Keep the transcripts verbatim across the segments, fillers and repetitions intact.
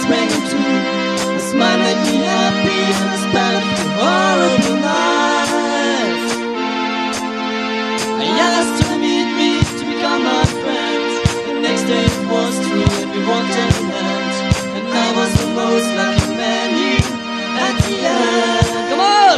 hearts rang in two. A smile made me happy in the span of two horrible nights. I asked her to meet me to become my friend. The next day it was true and we walked hand in hand. And I was the most lucky man here at the end. Come on!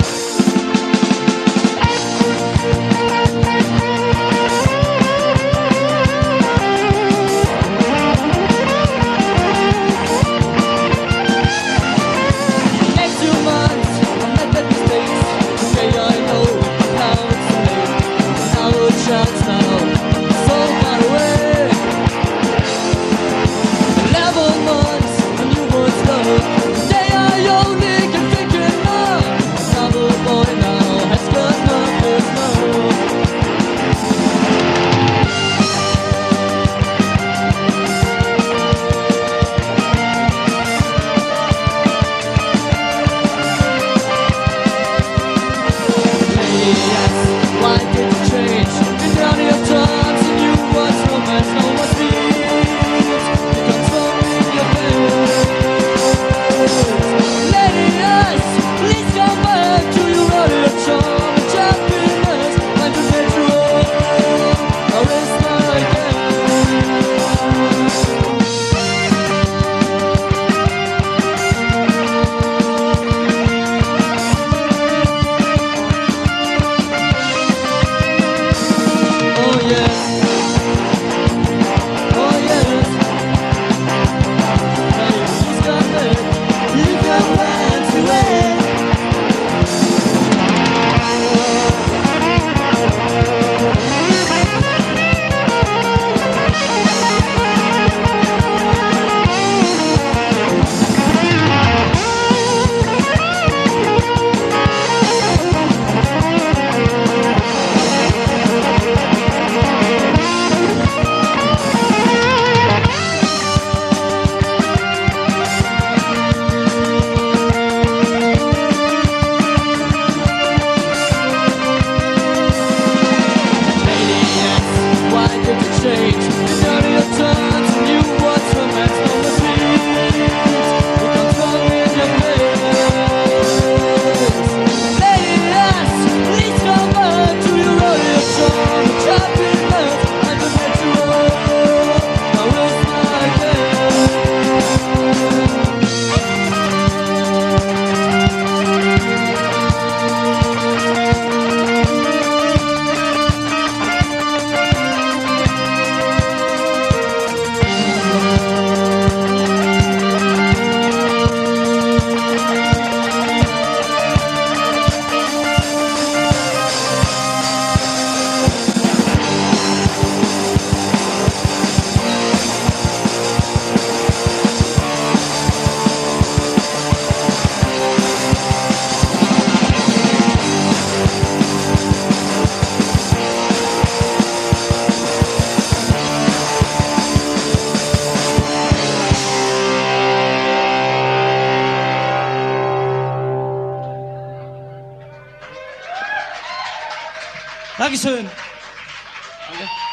Dankeschön. Danke.